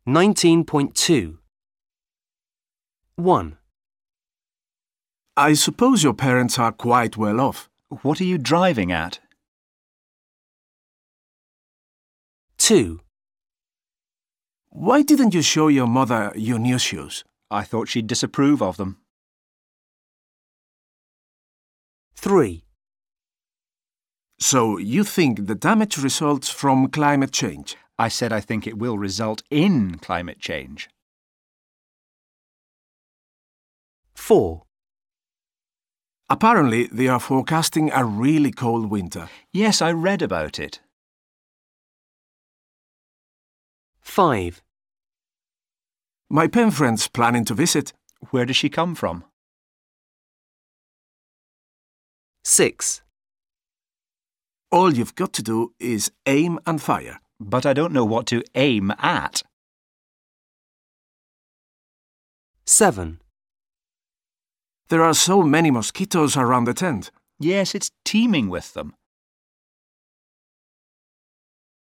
19.2. 1, I suppose your parents are quite well off. What are you driving at? 2, Why didn't you show your mother your new shoes? I thought she'd disapprove of them. 3, So you think the damage results from climate change? I said I think it will result in climate change. 4, Apparently, they are forecasting a really cold winter. Yes, I read about it. 5, My pen friend's planning to visit. Where does she come from? 6, All you've got to do is aim and fire. But I don't know what to aim at. 7, There are so many mosquitoes around the tent. Yes, it's teeming with them.